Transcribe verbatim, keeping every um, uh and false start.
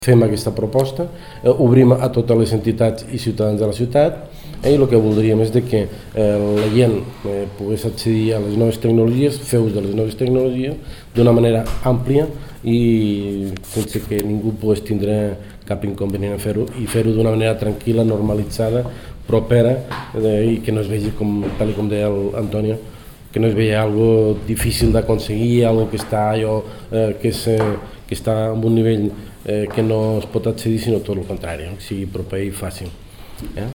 Fem aquesta proposta, eh, obrim a totes les entitats i ciutadans de la ciutat eh, i el que voldríem és de que eh, la gent eh, pogués accedir a les noves tecnologies, fer ús de les noves tecnologies d'una manera àmplia i sense que ningú pogués tindre cap inconvenient a fer-ho i fer-ho d'una manera tranquil·la, normalitzada, propera eh, i que no es vegi, com, tal com deia l'Antonio, que no es veia algo difícil d'aconseguir, algo que està, allò, eh, que, és, eh, que està en un nivell eh, que no es pot accedir, sinó tot el contrari, eh, que sigui proper i fàcil. Eh?